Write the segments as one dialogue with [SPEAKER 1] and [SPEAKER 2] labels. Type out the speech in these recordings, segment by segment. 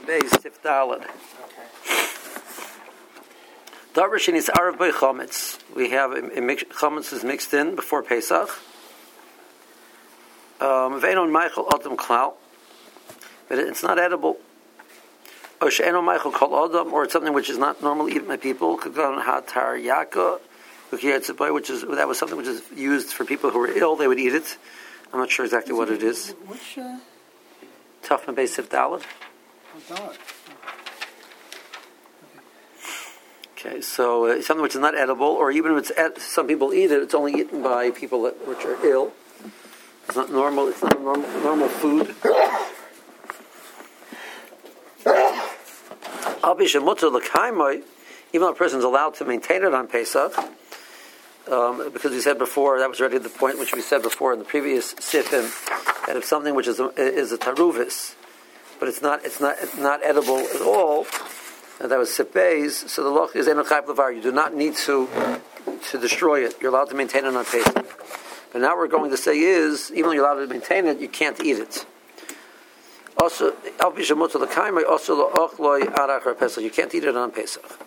[SPEAKER 1] Beis Tifdalad. Darshan is Arav by Chametz. We have Chametz is mixed in before Pesach. Veinon Michael Adam Klau, but it's not edible. Or She'enon Michael Kol Adam, or it's something which is not normally eaten by people. Kagan Hatar Yaka, which is that was something which is used for people who were ill. They would eat it. I'm not sure exactly what it is.
[SPEAKER 2] Which?
[SPEAKER 1] Tufman Beis Tifdalad. Okay, so something which is not edible, or even if it's some people eat it, it's only eaten by people which are ill. It's not normal. It's not normal food. Even though a person is allowed to maintain it on Pesach, because we said before, that was already the point which we said before in the previous sifim, that if something which is a taruvis, but it's not edible at all, and that was sipes, so the loch is enochayv levar. You do not need to destroy it. You're allowed to maintain it on Pesach. But now we're going to say is, even though you're allowed to maintain it, you can't eat it. Also, you can't eat it on Pesach.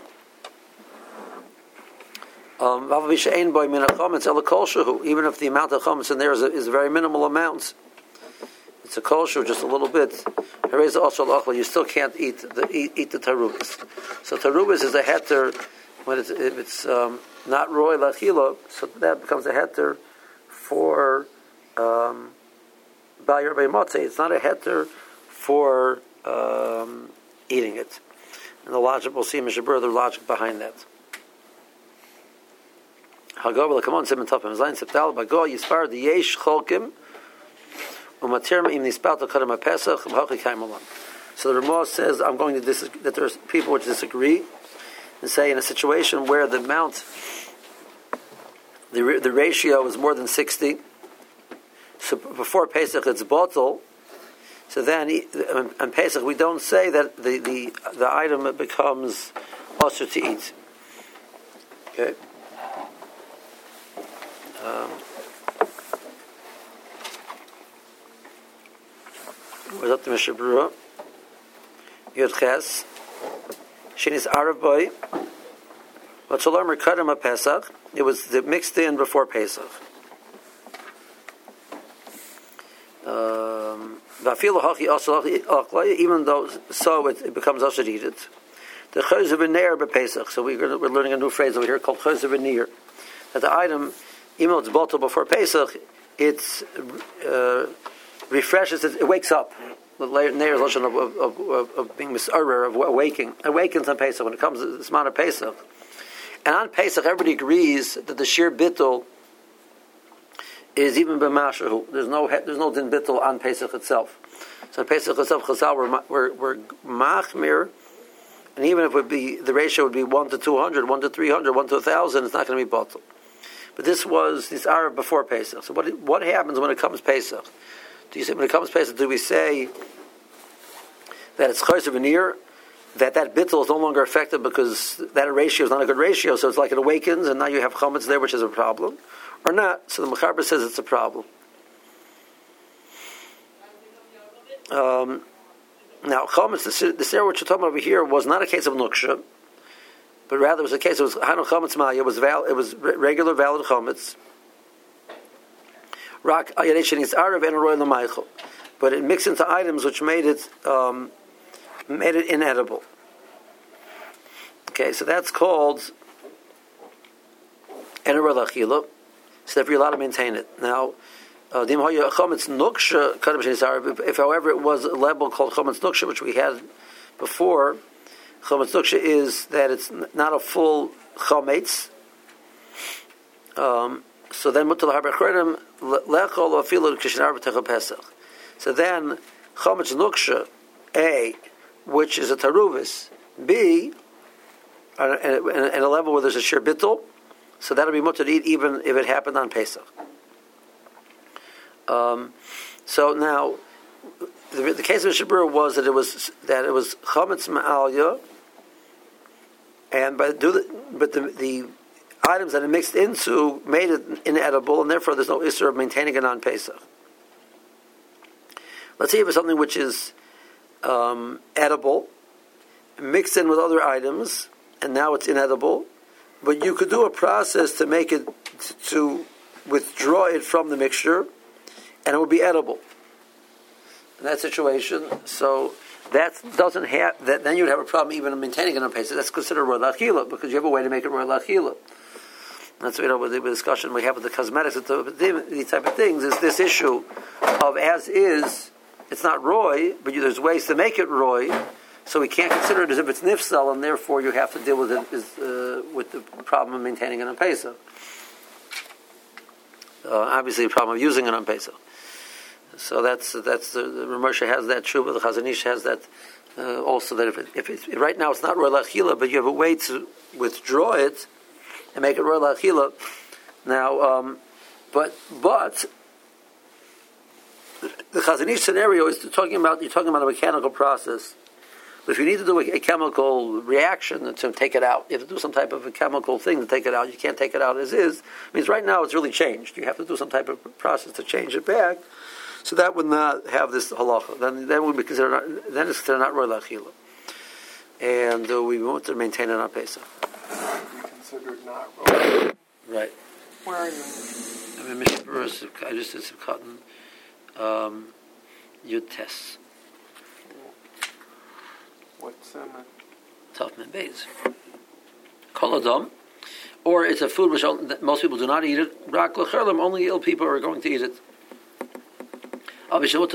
[SPEAKER 1] Even if the amount of chametz in there is a very minimal amount, it's a kolshu, just a little bit. You still can't eat the tarubis. So tarubis is a heter when it's not roy lachila, so that becomes a heter for Bayar Beimotze. It's not a heter for eating it. And the logic, we'll see Mishabur, the logic behind that. Hagov come on, Simon Topim Zayin Septal Bago Yispar the Yesh Cholkim Umatirma Im Nispal to Kadam Pesach Hachi Kaimalan. So the Ramah says, I'm going to that there's people which disagree and say in a situation where the amount, the ratio is more than 60. So before Pesach it's bottle. So then on Pesach we don't say that the item becomes usher to eat. Okay. Where's up the Mishabura? Yud Ches. Shinis Arav Boy. But Shalom Rekadim Pesach. It was mixed in before Pesach. Even though so it becomes usher to eat it. The Chosev V'Neir B'Pesach. So we're learning a new phrase over here called Chosev V'Neir. That the item, even though it's bottled before Pesach, it's refreshes it. It wakes up. The Neir is of being misarer, of awakens on Pesach when it comes to this amount of Pesach. And on Pesach, everybody agrees that the sheer bittul is even b'mashahu. There's no din bittul on Pesach itself. So Pesach itself, Chazal we're machmir, and even if the ratio would be 1 to 200, 1 to 300, 1 to 1,000, it's not going to be bottled. But this was this hour before Pesach. So what happens when it comes Pesach? When it comes Pesach, do we say that it's Chosev V'Neir, that bittul is no longer effective because that ratio is not a good ratio, so it's like it awakens and now you have chametz there, which is a problem, or not? So the Mechaber says it's a problem. Now chametz, the scenario which we're talking about over here was not a case of nuksha, but rather it was a case. It was hanu chametz maya. It was regular valid chametz. Rak ayadeshin is arav and roy l'maychel, but it mixed into items which made it inedible. Okay, so that's called ener l'achila. So therefore you're allowed to maintain it. Now, if however it was a label called chametz nuksha, which we had before, chametz nuksha is that it's not a full chametz. So then mutal harbe chredim lechol afilu kishinar b'techel pesach. So then chametz nuksha, A, which is a taruvis, B, and a level where there's a sheer bittul, so that'll be mutar to eat even if it happened on Pesach. So now, the case of Mishabura was that it was chametz ma'alya, and but the items that it mixed into made it inedible, and therefore there's no issur of maintaining it on Pesach. Let's see if it's something which is edible, mixed in with other items, and now it's inedible. But you could do a process to make it, to withdraw it from the mixture, and it would be edible. In that situation, so that doesn't have that. Then you'd have a problem even maintaining it on Pesach. That's considered roy lachila because you have a way to make it roy lachila. That's with the discussion we have with the cosmetics, these type of things. Is this issue of as is? It's not roy, but there's ways to make it roy. So we can't consider it as if it's nifsal, and therefore you have to deal with it with the problem of maintaining it on Pesach. Obviously, the problem of using it on Pesach. So that's the Ramosha has that true, but the Chazon Ish has that also. That if it's right now it's not roy lachila, but you have a way to withdraw it and make it roy lachila. Now, but the Chazon Ish scenario is you're talking about a mechanical process. But if you need to do a chemical reaction to take it out, you have to do some type of a chemical thing to take it out. You can't take it out as is. It means right now it's really changed. You have to do some type of process to change it back. So that would not have this halacha. Then would be considered. Then it's considered not roy lachila, and we want to maintain it on Pesach.
[SPEAKER 2] Be considered not roy.
[SPEAKER 1] Right.
[SPEAKER 2] Where are you?
[SPEAKER 1] I mean, Mishnah Berurah, I just did some cotton. Yud Tes.
[SPEAKER 2] What's
[SPEAKER 1] Tafman Beis. Kol Adam, or it's a food which most people do not eat it. Rak l'cherlim, only ill people are going to eat it. So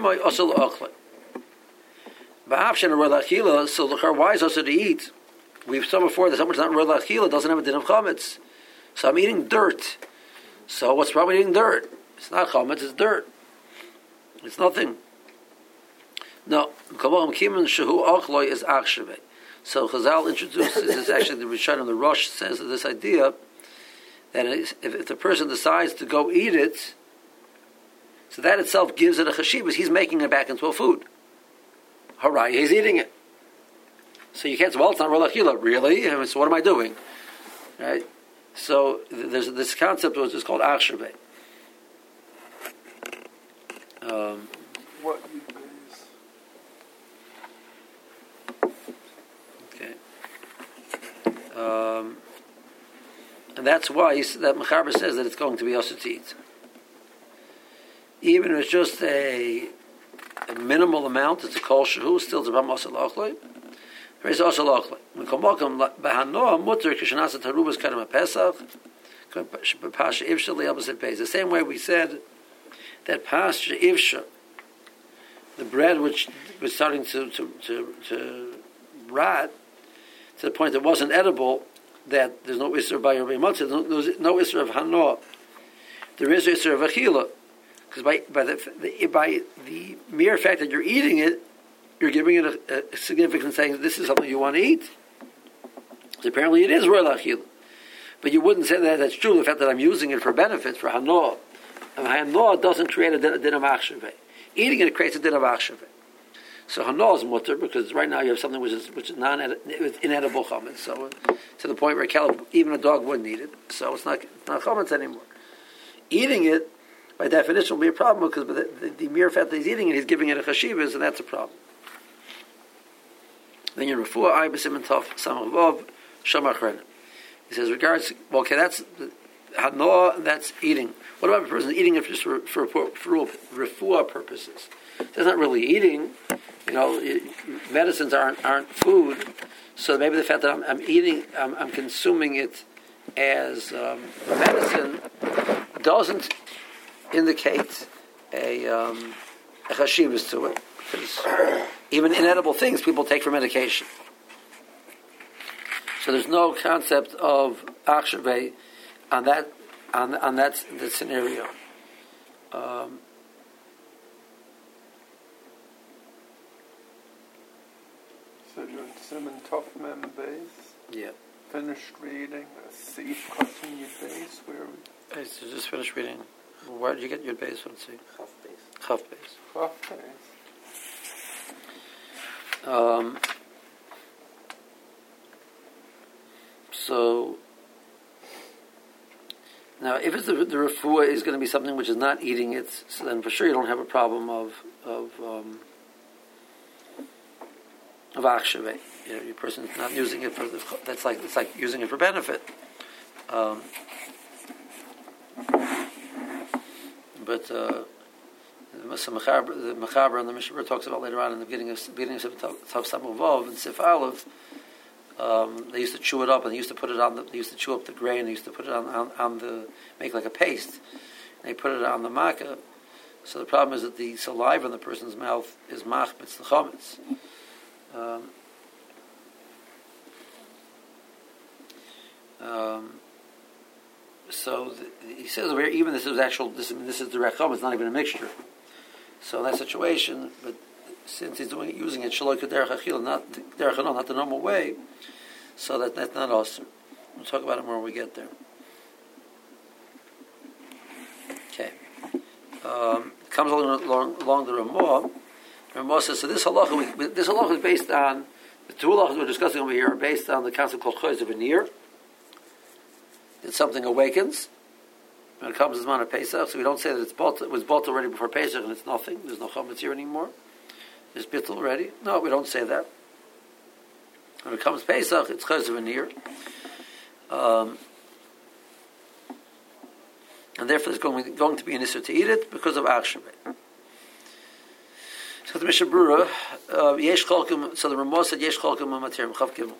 [SPEAKER 1] why is also to eat? We've said before that someone's not roy lachila doesn't have a din of chametz. So I'm eating dirt. So what's wrong with eating dirt? It's not chametz, it's dirt. It's nothing. No, shehu is achshave. So Chazal introduces this. Actually, the Rishon and the Rosh says this idea that if the person decides to go eat it, so that itself gives it a chashivas. He's making it back into a food. Hooray, he's eating it. So you can't say, well, it's not roy lachila. Really? So what am I doing? Right? So there's this concept which is called achshave.
[SPEAKER 2] what you base?
[SPEAKER 1] Okay. And that's why that Mechaber says that it's going to be also to eat. Even if it's just a minimal amount, it's a kol shehu, still it's a b'masal ochloi. There is also ochloi. Mekomokam b'hanoah mutter kishanasa tarubas kadam pesach. Pasha ivsha li'abas pays. The same way we said that pasha ivsha, the bread which was starting to rot to the point that it wasn't edible, that there's no isser by Rabbi Matzah, there's no isser of hanoah. There is isser of achila. Because by the mere fact that you're eating it, you're giving it a significance, saying that this is something you want to eat. So apparently it is roy lachila. But you wouldn't say that that's true, the fact that I'm using it for benefits, for hanoah. And hanoah doesn't create a din of achshave. Eating it creates a din of achshave. So hanoah is mutter, because right now you have something which is inedible chametz. So to the point where even a dog wouldn't eat it. So it's not chametz anymore. Eating it, by definition, will be a problem because the mere fact that he's eating it, he's giving it a chashivas, and that's a problem. Then you refuah ay b'siman tov samach vav shamach. He says, regards, well, okay, that's hanoah, that's eating. What about a person eating it just for refuah purposes? That's not really eating. You know, medicines aren't food, so maybe the fact that I'm eating, I'm consuming it as medicine doesn't indicate a chashivas to it, because even inedible things people take for medication. So there's no concept of achshavei on that the scenario.
[SPEAKER 2] So you're in Simon Tofmem base?
[SPEAKER 1] Yeah.
[SPEAKER 2] Finished reading a Seif continue base where we...
[SPEAKER 1] I just finished reading. Where did you get your base? Let's see. Chaf base.
[SPEAKER 2] Chaf base.
[SPEAKER 1] So now, if it's the refuah is going to be something which is not eating it, so then for sure you don't have a problem of of achshave. Your person's not using it for it's like using it for benefit. But the Mechaber and the Mishnah talks about later on in the beginning of Tav Samach Vav and Sif Aleph. They used to chew it up, and they used to put it on. They used to chew up the grain. They used to put it on the make like a paste. And they put it on the makkah. So the problem is that the saliva in the person's mouth is machbetz the chametz. So he says where even this is direct chametz, it's not even a mixture. So in that situation, but since he's using it shaloi k'derech achila, not derech hanon, not the normal way, so that's not awesome. We'll talk about it more when we get there. Okay. Comes along the Ramah. Ramah says, so this halacha is based on, the two halachas we're discussing over here are based on the concept called choiz of a near. That something awakens when it comes to Zman of Pesach, so we don't say that it was bought already before Pesach and it's nothing. There's no chametz here anymore. There's bittul already. No, we don't say that. When it comes to Pesach, it's choiz of a near. And therefore there's going to be an issur to eat it because of achshave. So the Mishnah Berurah, yesh cholkim. So the Ramah said yesh cholkim amatir chav gimel.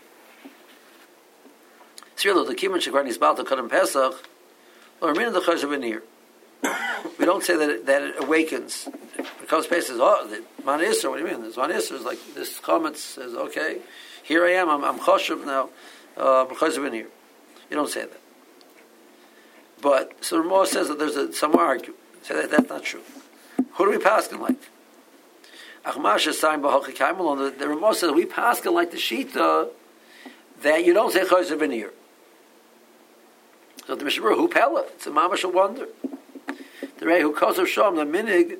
[SPEAKER 1] So the kiman shekvar nisbal to kadam Pesach, or meaning the choiz of a near. We don't say that it awakens. Because Pesach says, the man issur. What do you mean? This man issur is like this comment says, okay, here I am. I'm choshev now. Choiz of a near. You don't say that. But so Ramah says that there's some argue. Say that's not true. Who do we paskin like? Achmash sign b'hochi kaimel. The Ramah says we paskin like the shita that you don't say choiz of a near. So the Mishnah Berurah, who pella? It's a mamash wonder. The Rei who calls of Shom the minig.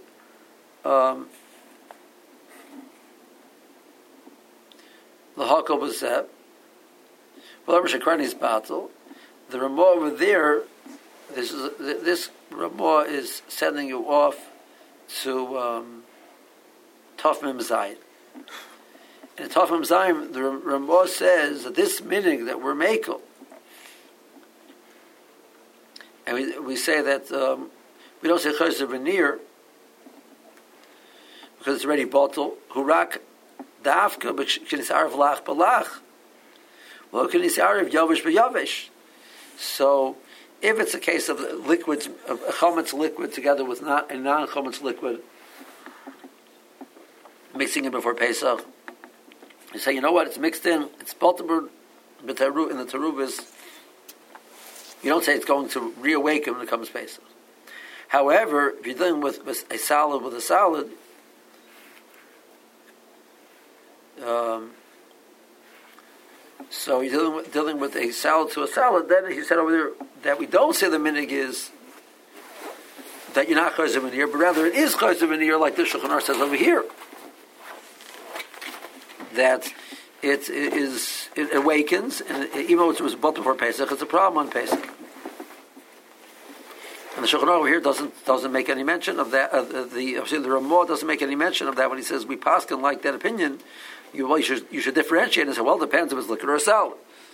[SPEAKER 1] The hakol b'zeh. Well, Shekrani's battle. The Ramah over there. This Ramah is sending you off to Tov Mem Zayin. In Tov Mem Zayin, the Ramah says that this minig that we're makel, and we say that we don't say choiz of a near because it's already bottle. Hurak dafka b'knisarav lach balach. Well, knisarav yavish b'yavish. So if it's a case of liquids, of a chametz liquid together with a non-chametz liquid, mixing it before Pesach, you say, you know what, it's mixed in, it's baltabur in the terubis. You don't say it's going to reawaken when it comes Pesach. However, if you're dealing with a salad, so you're dealing with a salad to a salad, then he said over there that we don't say the minig is that you're not choiz of a near, but rather it is choiz of a near, like the Shulchan Aruch says over here. That it awakens, and even though it was bought before Pesach, it's a problem on Pesach. And the Shulchan Aruch over here doesn't make any mention of that. The Ramah doesn't make any mention of that when he says we paskin like that opinion. You should differentiate and say, well, it depends if it's liquid or a salad.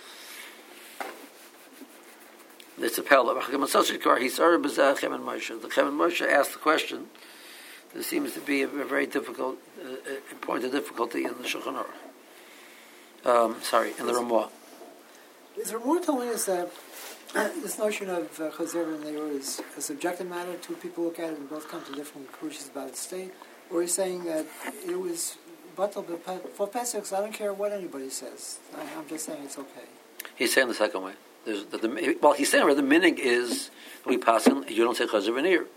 [SPEAKER 1] It's a pella. The Chemin Moshe asked the question. There seems to be a very difficult point of difficulty in the Shulchan Aruch. In the Ramah.
[SPEAKER 3] Is Ramah telling us that this notion of chazer and leor is a subjective matter? Two people look at it and both come to different conclusions about its state, or is saying that it was batal for Pesach? I don't care what anybody says. I'm just saying it's okay. He's
[SPEAKER 1] saying the second way. He's saying where the minig is we pass in. You don't say chazer v'nir.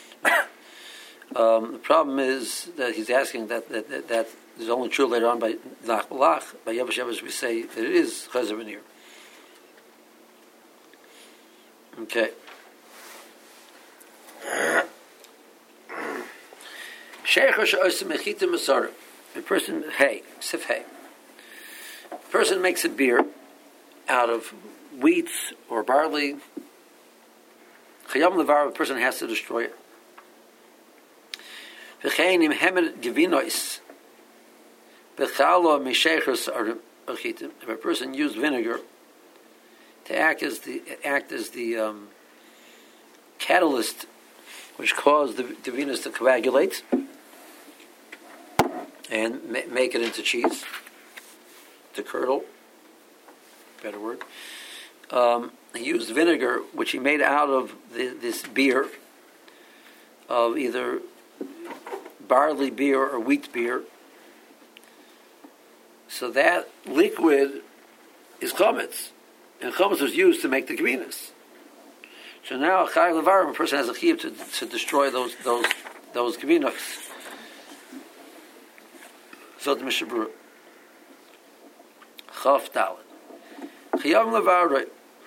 [SPEAKER 1] The problem is that he's asking that is only true later on by Nach Balach. By Yavish Yavish we say that it is chazer v'nir. Okay. A person makes a beer out of wheat or barley. Chayam levar, a person has to destroy it. If a person used vinegar to act as the catalyst which caused the venous to coagulate and make it into cheese, to curdle, better word. He used vinegar, which he made out of this beer, of either barley beer or wheat beer. So that liquid is chametz, and chametz was used to make the gvinas. So now, chai levarim, a person has a chiyuv to destroy those gvinos. So the Mishnah Berurah, chaf daled, chiyam levarim,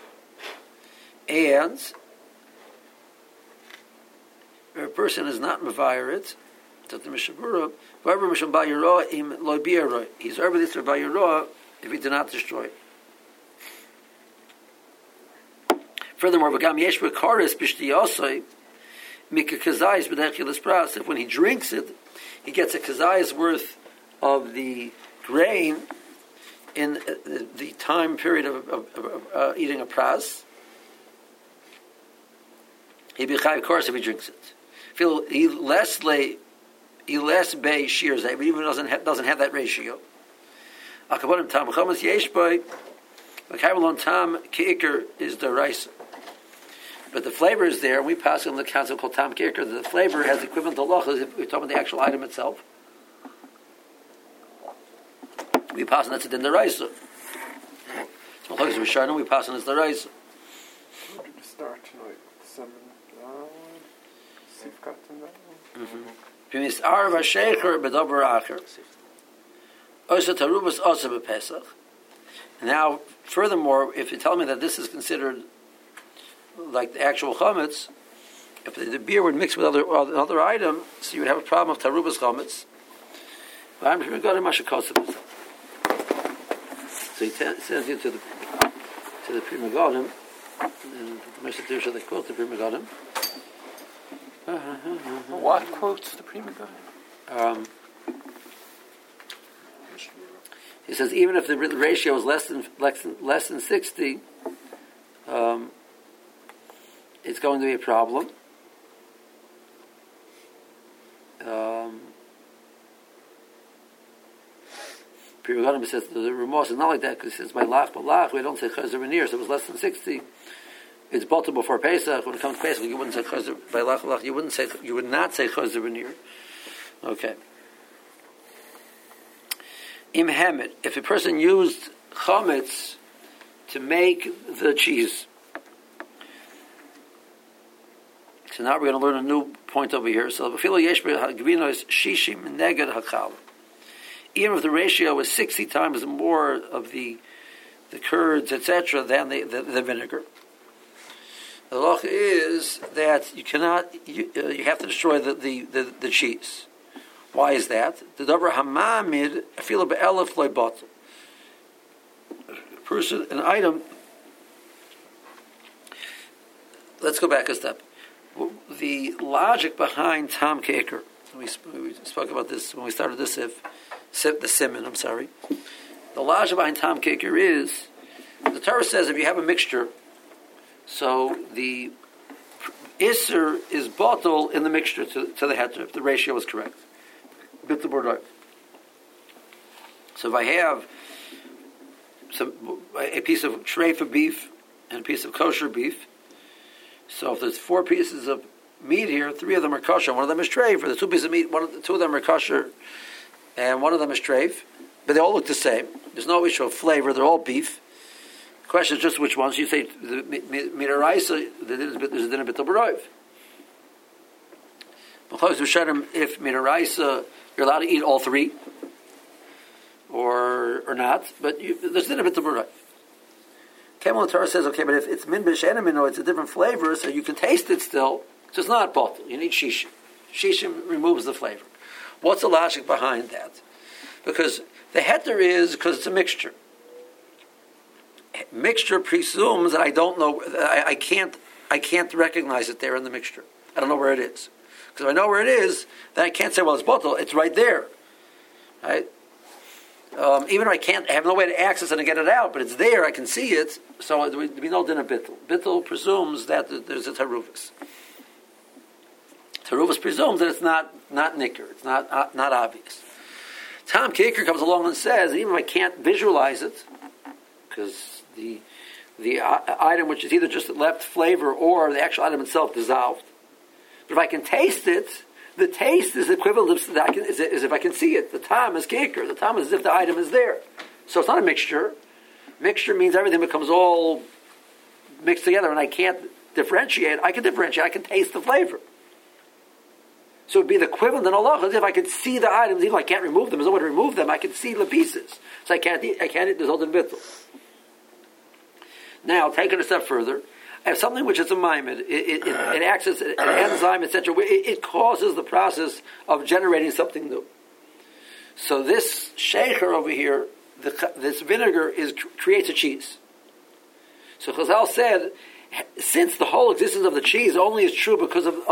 [SPEAKER 1] and if a person is not mevayer it, so the Mishnah Berurah, whoever mishum ba yirah im lo biyarah, he's over this ba yirah if he did not destroy it. Furthermore, v'gam yesh b'karis b'shtiyosai mika kazayis b'dechil espras. If when he drinks it, he gets a kazayis worth of the grain in the time period of eating a pras, he'd be chayav karis if he drinks it. Feel he less bay shears, but even doesn't have that ratio. Akabonim tam chamas yesh boy, v'kayvalon tam keikar is the rice. But the flavor is there, and we pass on the concept called tam keikar. The flavor has equivalent to loch, as if we're talking about the actual item itself. We pass on that's the rice. So we shine, we pass on as the rice.
[SPEAKER 2] Where did we start tonight? 7 Sifkat in that one?
[SPEAKER 1] B'mis'ar v'shecher b'dober acher. Osa tarubas osa b'pesach. Now, furthermore, if you tell me that this is considered like the actual chametz, if the beer would mix with another item, so you would have a problem of tarubas chametz. So he sends you to the Pri Megadim, and Mr. Tirsha, they quote the Pri Megadim.
[SPEAKER 2] What quotes the Pri Megadim?
[SPEAKER 1] He says even if the ratio is less than 60, it's going to be a problem. Pri Megadim says the remorse is not like that because it says by lach balach we don't say chazer v'nir, so it was less than 60. It's bottled before Pesach. When it comes to Pesach, you wouldn't say chazer by lach balach. You would not say chazer v'nir. Okay. Im hamet, if a person used chametz to make the cheese. So now we're going to learn a new point over here. So even if the ratio is 60 times more of the curds, etc., than the vinegar, the law is that you cannot. You have to destroy the cheese. Why is that? The davar hamamid afila be'elef loy batel. Person, an item. Let's go back a step. The logic behind Tam Keker, we spoke about this when we started this, the Siman, I'm sorry. The logic behind Tam Keker is, the Torah says if you have a mixture, so the Isser is bottle in the mixture to the heter, if the ratio is correct. So if I have a piece of treifa beef and a piece of kosher beef, so if there's 4 pieces of meat here, 3 of them are kosher, one of them is treif. For the 2 pieces of meat, 2 of them are kosher, and 1 of them is treif. But they all look the same. There's no issue of flavor. They're all beef. The question is just which ones. You say the midaraisa, there's a din of bitul b'roiv. If midaraisa, you're allowed to eat all 3, or not, but there's a din of bitul b'roiv. Kemal Torah says, okay, but if it's min b'shenemino, it's a different flavor, so you can taste it still. So it's not bottle. You need shishim. Shishim removes the flavor. What's the logic behind that? Because the heter is because it's a mixture. Mixture presumes that I don't know. I can't recognize it there in the mixture. I don't know where it is. Because if I know where it is, then I can't say, well, it's bottle. It's right there, right? even if I have no way to access it and get it out, but it's there, I can see it, so there would be no din of bittul. Bittul presumes that there's a taruvus. Taruvus presumes that it's not nicker, it's not obvious. Tom Kicker comes along and says, even if I can't visualize it, because the item which is either just left flavor or the actual item itself dissolved, but if I can taste it, the taste is equivalent to is if I can see it. The tam is kicker. The tam is as if the item is there. So it's not a mixture. Mixture means everything becomes all mixed together, and I can't differentiate. I can differentiate. I can taste the flavor. So it would be the equivalent in Allah as if I could see the items, even though I can't remove them. There's no way to remove them. I can see the pieces. So I can't eat. There's no bittul. Now, taking a step further, I have something which is a maimed. It acts as an enzyme, etc. It causes the process of generating something new. So this shecher over here, this vinegar creates a cheese. So Chazal said, since the whole existence of the cheese only is true because of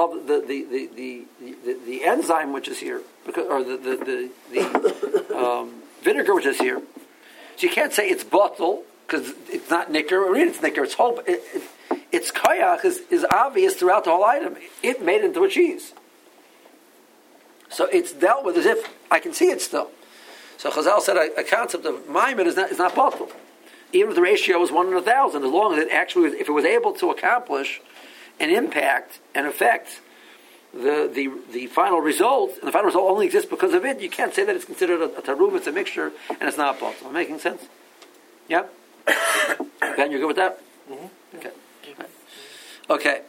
[SPEAKER 1] the enzyme which is here, or the vinegar which is here, so you can't say it's bottle because it's not nicker. Or it's nicker. It's whole. Its koyach is obvious throughout the whole item. It made it into a cheese. So it's dealt with as if I can see it still. So Chazal said a concept of maimed is not bottle. Even if the ratio was 1 in 1,000, as long as it actually if it was able to accomplish an impact and affect the final result, and the final result only exists because of it, you can't say that it's considered a taruv, it's a mixture, and it's not bottle. Am I making sense? Yeah? Ben, you're good with that? Mm-hmm. Okay. Okay,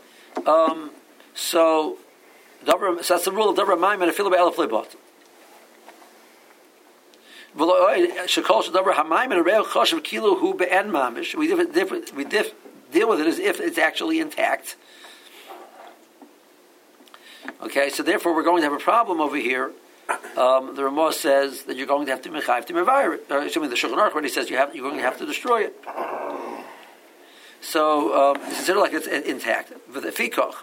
[SPEAKER 1] so that's the rule of Dabra Maim and a Philip Elef Lebot. Shekol Shadabra Hamaim and a Real Choshev Kilo Hu Be'en Mamish. We deal with it as if it's actually intact. Okay, so therefore we're going to have a problem over here. The Ramah says that you're going to have to mechayiv to mevayer it. Assuming the Shulchan Aruch, when he says you're going to have to destroy it. So it's considered like it's intact. With the fikoch,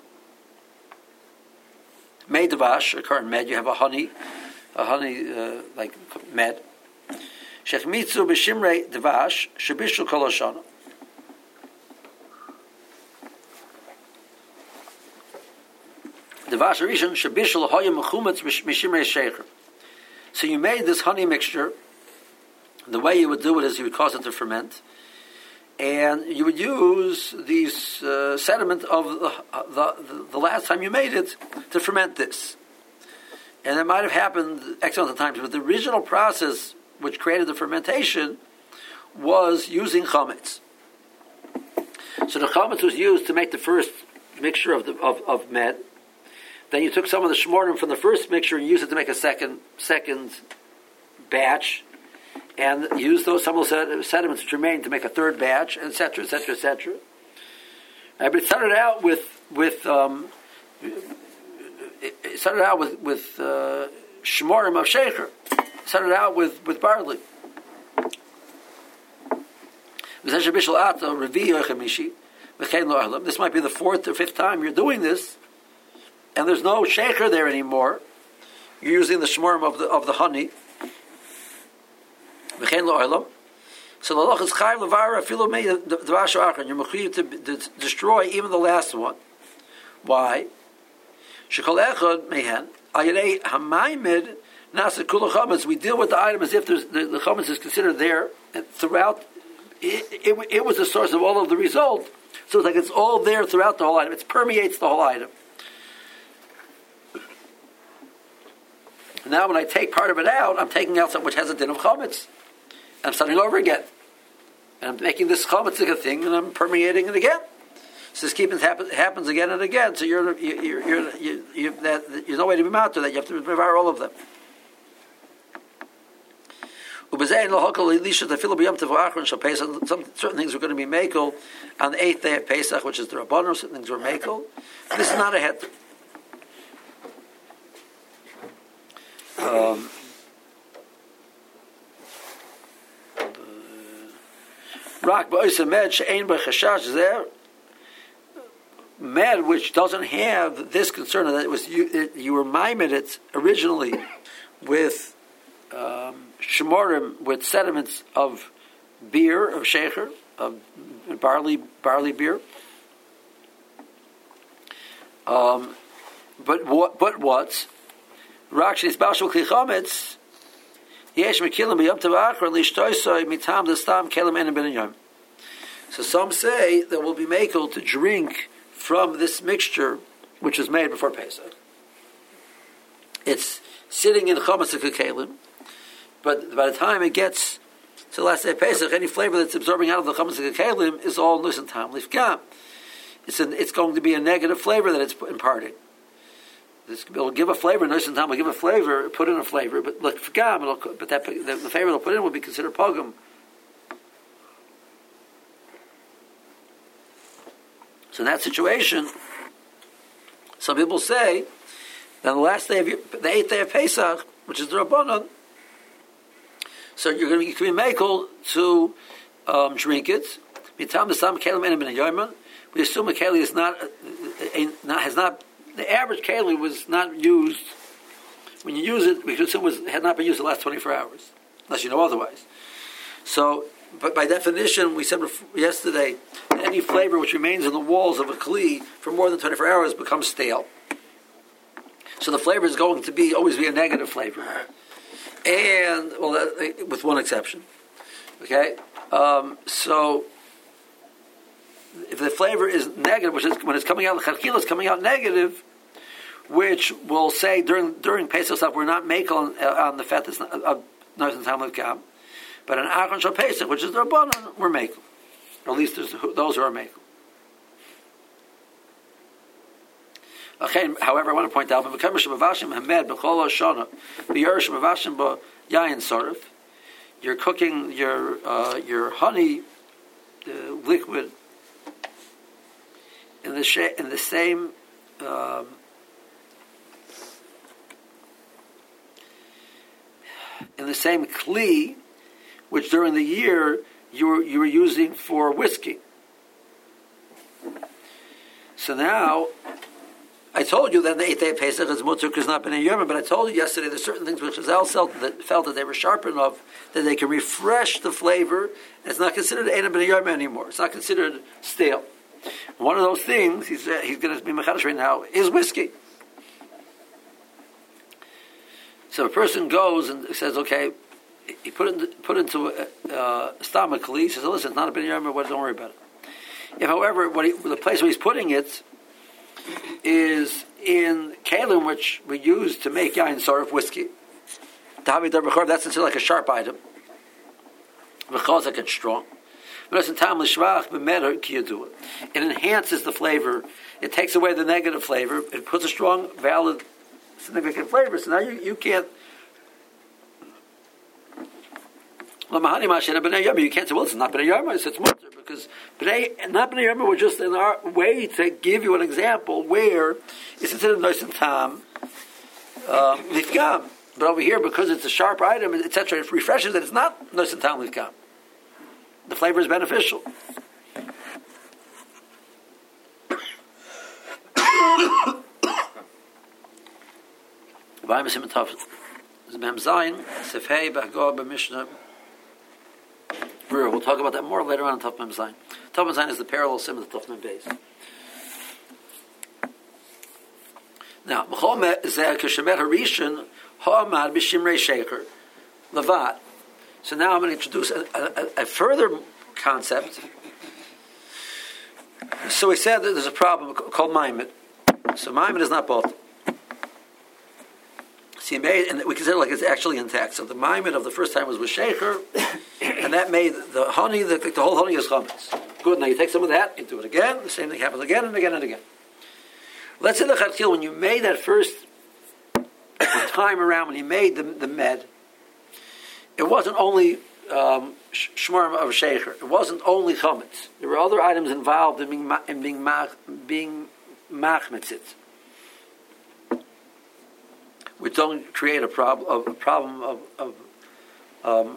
[SPEAKER 1] made davash, a current med, you have a honey like med. Shechmitzu b'shimrei davash shabishul kol hashana. Davash rishon shabishul hoya mechumetz b'shimrei shecher. So you made this honey mixture. The way you would do it is you would cause it to ferment. And you would use these sediment of the last time you made it to ferment this. And it might have happened X amount of times, but the original process which created the fermentation was using chametz. So the chametz was used to make the first mixture of med. Then you took some of the shmordim from the first mixture and used it to make a second batch. And use some of those sediments which remain to make a third batch, etc., etc., etc. But it started out with shmorim of shecher. It started out with barley. This might be the 4th or 5th time you're doing this, and there's no shecher there anymore. You're using the shmorim of the honey. So the loch is chayv levara filo mei davash achar. You're mechuyev to destroy even the last one. Why? Shekol echad mehen ayirei hamaymed nasa kula chametz. We deal with the item as if the chametz is considered there, and throughout it was the source of all of the result. So it's like it's all there throughout the whole item. It permeates the whole item. Now when I take part of it out, I'm taking out something which has a din of chametz. I'm starting over again, and I'm making this chametzik thing, and I'm permeating it again. So this happens again and again. So there's no way to be out to that. You have to devour all of them. Some certain things are going to be mekel on the 8th day of Pesach, which is the Rabbanon. Certain things were mekel. This is not a het. Med which doesn't have this concern that it was you were maimed it originally with shemorim with sediments of beer, of shecher, of barley beer. But what? Rakshi is bashul kli chametz. Yesh mekilim b'yom tov achar lishtoisoi mitam destam kelim enim ben yom. So some say that we'll be makel to drink from this mixture which was made before Pesach. It's sitting in chametz kelim, but by the time it gets to the last day of Pesach, any flavor that's absorbing out of the chametz kelim is all nus and tam lifkam. It's going to be a negative flavor that it's imparting. It'll give a flavor, nus and tam will give a flavor, put in a flavor, but lifkam, but the flavor it'll put in will be considered pogum. So in that situation, some people say that the last day of the 8th day of Pesach, which is the Rabbanon, so you can be makel to drink it. We assume a keli is the average keli was not used. When you use it, we can assume it had not been used the last 24 hours, unless you know otherwise. So, but by definition, we said yesterday, that any flavor which remains in the walls of a kli for more than 24 hours becomes stale. So the flavor is going to always be a negative flavor, and with one exception. Okay, so if the flavor is negative, which is when it's coming out, the chachila is coming out negative, which will say during Pesach stuff we're not makel on the fat that's of nus and tam lifkam, but an Achron Shal Pesach, which is the Rabbanon, we're makel. Or at least there's those who are makel. Okay, however, I want to point out, you're cooking your honey liquid in the same kli, which during the year you were using for whiskey. So now, I told you that the 8th day of Pesach is mutzuk is not been a yom, but I told you yesterday there's certain things which Chazal felt that they were sharp enough that they can refresh the flavor, and it's not considered ein ben yom anymore. It's not considered stale. One of those things he's going to be mechadish right now is whiskey. So a person goes and says, okay, he put into a stomach kli. He says, oh, listen, it's not a ben yom, don't worry about it. If, however, the place where he's putting it is in kalim, which we use to make yain sarif whiskey. That's considered like a sharp item. V'chazak and strong. It enhances the flavor. It takes away the negative flavor. It puts a strong, valid, significant flavor. So now you can't. You can't say, well, it's not b'nei yom, it's mutter, because not b'nei yom were just in our way to give you an example where it's considered nus and tam lifkam. But over here, because it's a sharp item, etc., it refreshes that it's not nus and tam lifkam. The flavor is beneficial. We'll talk about that more later on in Taf Mem Zayin. Taf Mem Zayin is the parallel sim of the Taf Mem Beis. Now, so now I'm going to introduce a further concept. So we said that there's a problem called Maimed. So Maimed is not both. See, and we consider like it's actually intact. So the Maimed of the first time was with Shecher, and that made the honey, the whole honey is chametz. Good, now you take some of that, you do it again, the same thing happens again and again and again. Let's say the Chatchil, when you made that first time around, when you made the med, it wasn't only shmorim of shecher. It wasn't only chametz. There were other items involved in being machmetzit, which don't create a problem of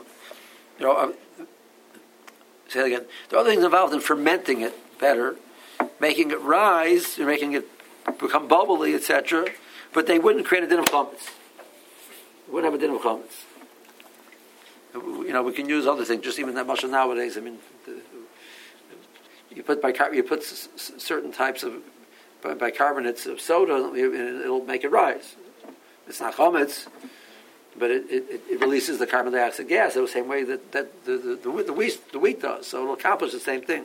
[SPEAKER 1] say it again. There are other things involved in fermenting it better, making it rise, and making it become bubbly, etc. But they wouldn't create a din of chametz. Wouldn't have a din of chametz. we can use other things. Just even that much nowadays. I mean, you put certain types of bicarbonates of soda, and it'll make it rise. It's not chametz, but it releases the carbon dioxide gas the same way that the wheat does. So it'll accomplish the same thing.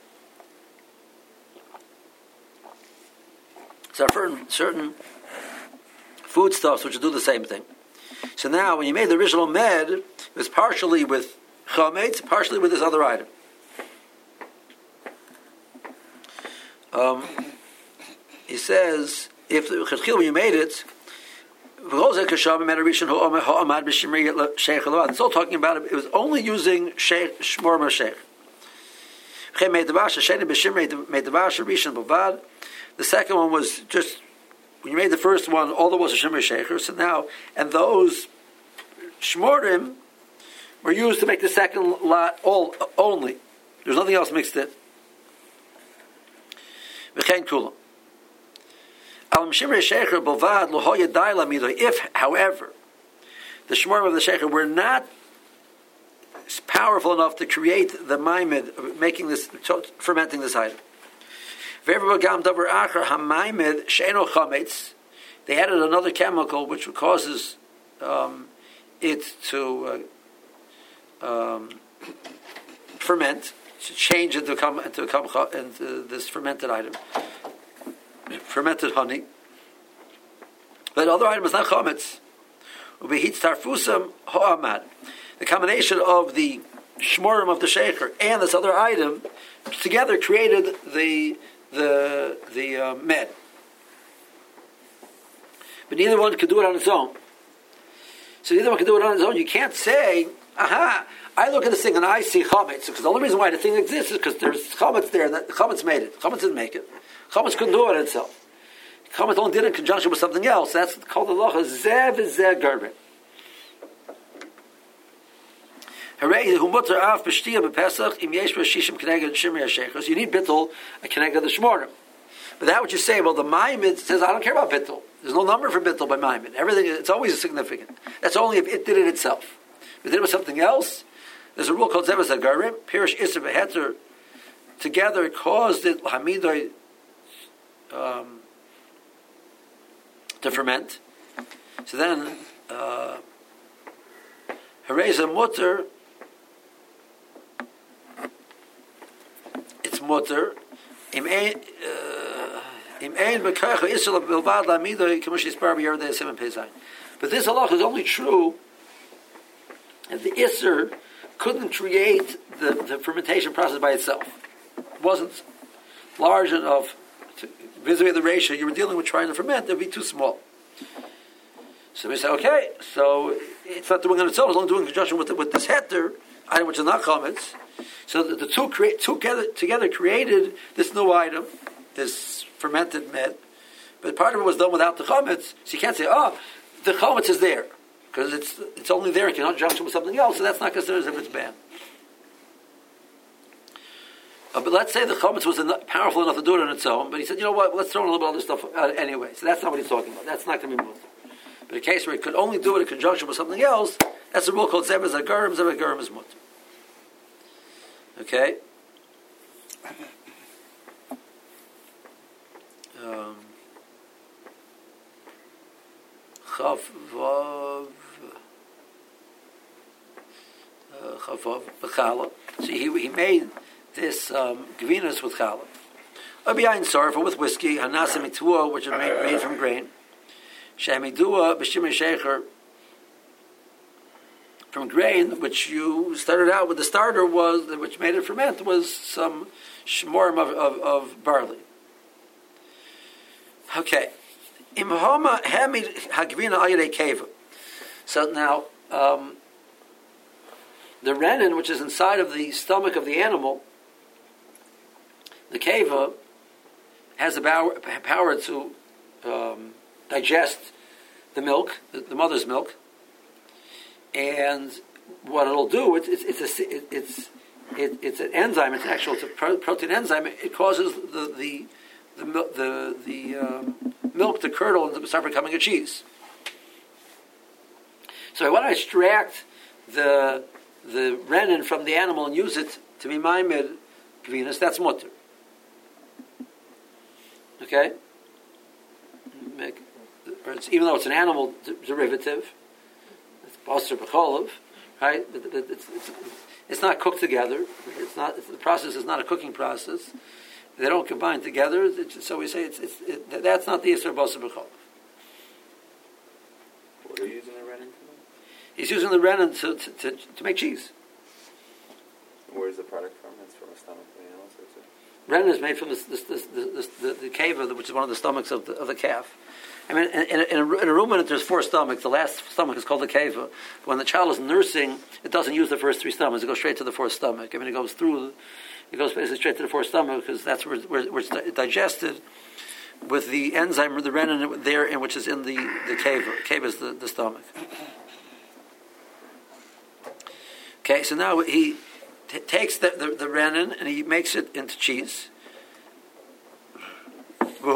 [SPEAKER 1] So certain foodstuffs which do the same thing. So now, when you made the original med, it was partially with chametz, partially with this other item. He says, if when you made it, it's all talking about it. It was only using shmor sheikh. The second one was just when you made the first one, all there was a shemir sheikher. So now, and those shmorim were used to make the second lot only. There's nothing else mixed in. V'chein kulam. If, however, the shmorim of the sheikher were not powerful enough to create the maimed, fermenting this item. They added another chemical which causes it to ferment, to change it into this fermented item, fermented honey. But the other item is not chametz. The combination of the shmorim of the sheikher and this other item together created the med. But neither one could do it on its own. So neither one could do it on its own. You can't say, I look at this thing and I see chametz, because the only reason why the thing exists is because there's chametz there, and that chametz made it. Chametz didn't make it. Chametz couldn't do it on itself. Chametz only did it in conjunction with something else. That's called the lacha zeh v'zeh gerbin. You need bittul a keneged the shmorim. But that what you say, well, the Maimid says, I don't care about bittul. There's no number for bittul by Maimid. Everything, it's always significant. That's only if it did it itself. If it did it with something else, there's a rule called Zevas Agarim, Pirish Isser Beheter, together caused it, Hamidoi, to ferment. So then, Hareza Mutter, it's Mutter, but this halach is only true if the Isser couldn't create the fermentation process by itself. It wasn't large enough vis-a-vis the ratio you were dealing with trying to ferment, it would be too small. So we say, okay, so it's not doing it on its own, it's only doing in conjunction with this heter, item which is not chametz. So the two together created this new item, this fermented med, but part of it was done without the chametz. So you can't say, the chametz is there, because it's only there in conjunction with something else, so that's not considered as if it's bad. But let's say the chametz was powerful enough to do it on its own, but he said, you know what, let's throw in a little bit of other stuff anyway. So that's not what he's talking about. That's not going to be moved. But a case where he could only do it in conjunction with something else, that's a rule called Zevaz Agarim. Zevaz Agarim is mutter. Okay? Chavav b'chala. So he made this gvinas with challah. Abiyayin sarfa with whiskey. Hanasa mitua, which is made from grain. Shamidua b'shimei shecher, from grain, which you started out with. The starter was, which made it ferment, was some shmorim of barley. Okay. Imhama hamid hagvina ayre keva. So now, the renin, which is inside of the stomach of the animal, the keva, has the power to digest the milk, the mother's milk, and what it'll do, it's an enzyme. It's a protein enzyme. It causes the milk to curdle and to start becoming a cheese. So I want to extract the renin from the animal and use it to be maimed gvinas, that's mutter. Okay? Even though it's an animal derivative, it's basar b'cholov, right? It's not cooked together. The process is not a cooking process. They don't combine together. So we say that's not the Yisr basar b'cholov.
[SPEAKER 2] What are you using the renin for?
[SPEAKER 1] He's using the renin to make cheese.
[SPEAKER 2] Where's the product from? It's from a stomach of the animal.
[SPEAKER 1] Renin is made from the cava, which is one of the stomachs of the calf. I mean, in a ruminant, there's 4 stomachs. The last stomach is called the cava. When the child is nursing, it doesn't use the first 3 stomachs. It goes straight to the 4th stomach. I mean, it goes basically straight to the 4th stomach because that's where it's digested with the enzyme or the renin there, which is in the cava. Cava is the stomach. Okay, so now he takes the renin and he makes it into cheese. This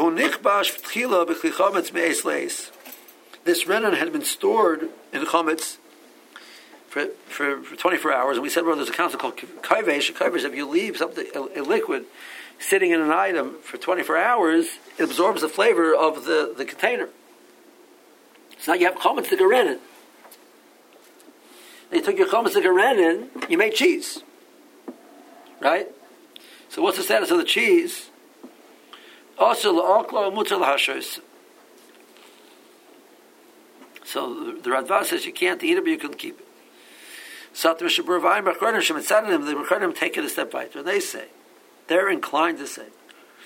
[SPEAKER 1] renin had been stored in chametz for 24 hours, and we said, well, there's a concept called kaivesh. Kaivesh, if you leave something, a liquid, sitting in an item for 24 hours, it absorbs the flavor of the container. So now you have chametz to renin. You took your chametz to renin, you made cheese. Right? So what's the status of the cheese? Also, so the Radva says you can't eat it, but you can keep it. So the Mechanim take it a step further, and they say, they're inclined to say,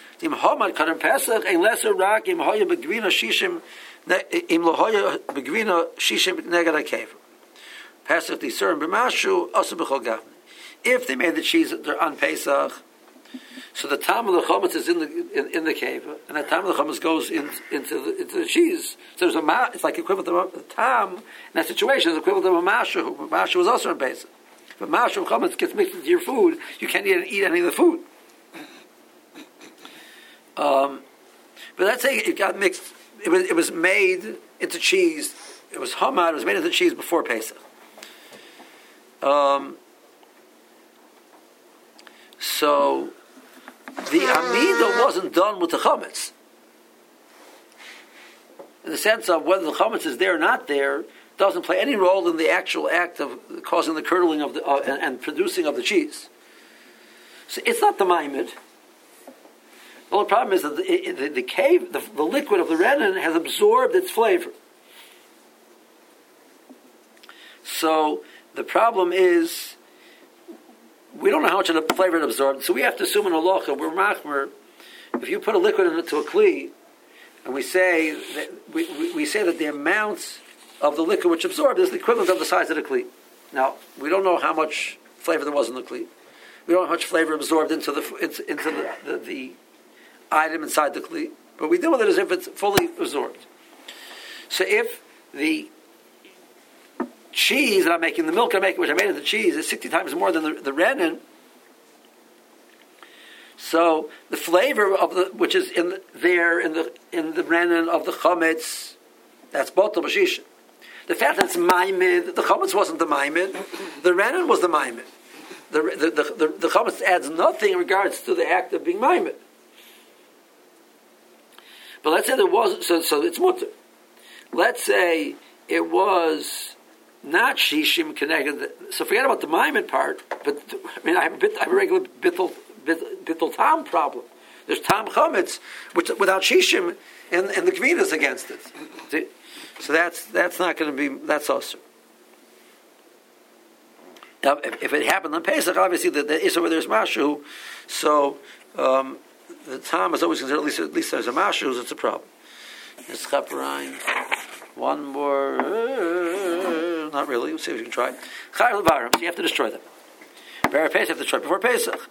[SPEAKER 1] if they made the cheese on Pesach, so the tam of the chametz is in the cave, and the tam of the chametz goes into the cheese. So there's it's like equivalent to the tam in that situation is equivalent to a mashu. Mashu was also in Pesach. If a mashu of chametz gets mixed into your food, you can't eat any of the food. But let's say it got mixed. It was made into cheese. It was hamad. It was made into cheese before Pesach. So the amida wasn't done with the chametz. In the sense of whether the chametz is there or not there, doesn't play any role in the actual act of causing the curdling of and producing of the cheese. So it's not the maimed. The only problem is that the liquid of the renin has absorbed its flavor. So the problem is, we don't know how much of the flavor it absorbed, so we have to assume in halacha, we're machmer, if you put a liquid into a kli, and we say that we say that the amounts of the liquid which absorbed is the equivalent of the size of the kli. Now, we don't know how much flavor there was in the kli. We don't know how much flavor absorbed into the item inside the kli, but we deal with it as if it's fully absorbed. So if the cheese that I'm making, the milk I'm making, which I made into cheese, is 60 times more than the renin. So the flavor of which is in the renin of the chametz, that's botel b'shisha. The fact that it's maimed, the chametz wasn't the maimed, the renin was the maimed. The chametz adds nothing in regards to the act of being maimed. But let's say there was, so it's mutter. Let's say it was not shishim connected. So forget about the maimed part. But I mean, I have a regular bittul tam problem. There's tam chametz, which without shishim, and the kvina is against it. See? So that's not going to be, that's also. Now, if it happened on Pesach, obviously the issue where there's mashu, so the tam is always considered at least there's a mashu, so it's a problem. It's chaperine. One more, not really. We'll see if we can try. Chayil varim, so you have to destroy them. Bar Pesach, you have to destroy before Pesach.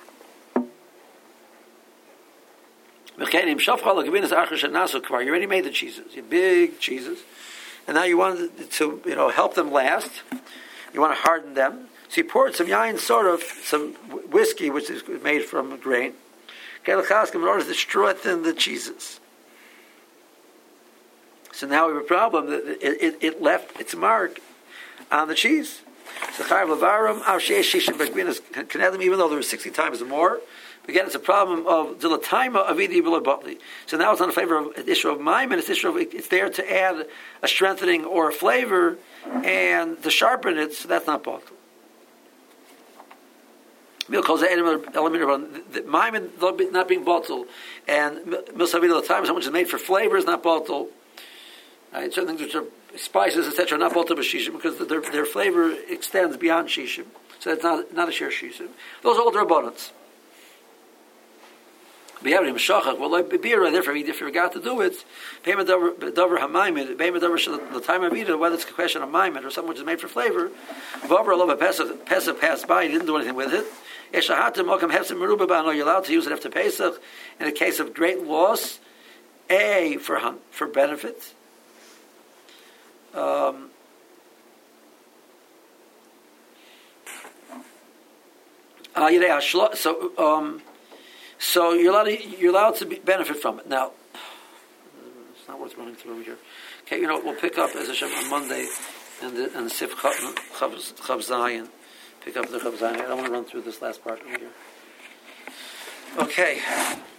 [SPEAKER 1] You already made the cheeses, your big cheeses, and now you want to, help them last. You want to harden them. So you poured some yain, sort of some whiskey, which is made from grain, in order to strengthen the cheeses. So now we have a problem that it left its mark on the cheese. So chayav levarim av sheyesh shishim b'grinas kanedim, even though there were 60 times more. Again, it's a problem of dilataima avidi b'lebatli. So now it's not a favor of the issue of mime, and it's there to add a strengthening or a flavor and to sharpen it. So that's not bottle. Mil calls the element of the mime not being bottle, and milsavida the time so much is made for flavor is not bottle. Right? Certain things which are spices, etc., are not bottle b'shishim because their flavor extends beyond shishim. So it's not a share shishim. Those are all drabanans. Well, like beer, therefore, if you forgot to do it, payment dover hamayim, payment dover the time of eating, whether it's a question of maimed or something which is made for flavor. Vover love a pesach passed by, he didn't do anything with it. Eshahatim okam hefsim meruba ba. No, you're allowed to use it after Pesach in a case of great loss. For benefit. So you're allowed to benefit from it. Now, it's not worth running through over here. Okay, we'll pick up as Hashem on Monday and Sif Chav Zion. Pick up the Chav Zion. I don't want to run through this last part over here. Okay.